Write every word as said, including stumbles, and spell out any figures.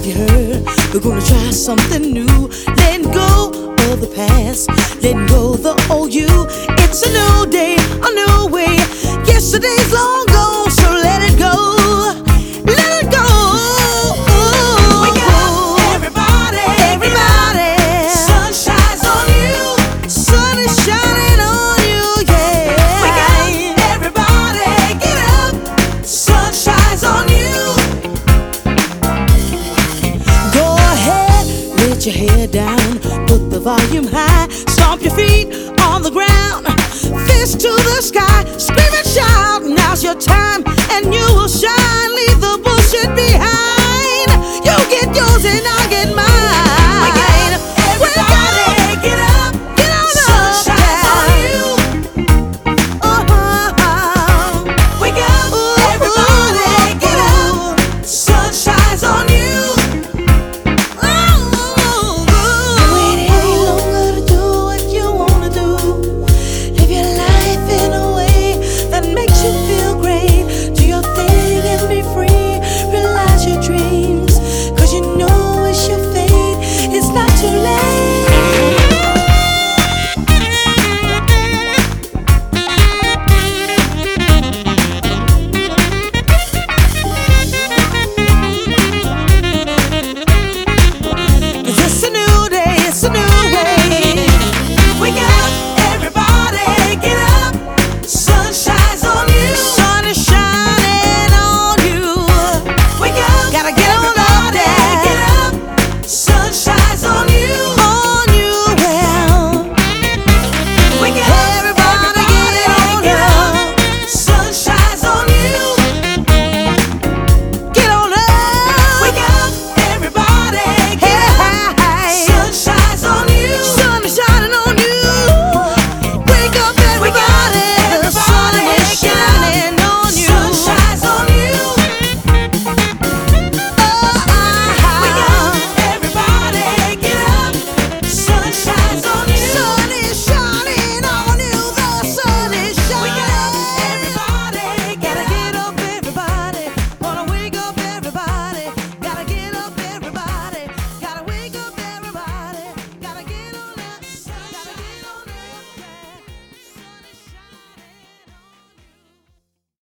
Have you heard? We're gonna try something new. Letting go of the past, letting go the old you. It's a new day, a new way. Yesterday's long gone, so let it go. Let it go. Wake up, everybody, everybody. Sun shines on you. Sun is shining on you, yeah. Wake up, everybody, get up. Sun shines on you. Go ahead, let your head down, put the volume high, stomp your feet on the ground, fist to the sky, scream and shout. Now's your time, and you will shine.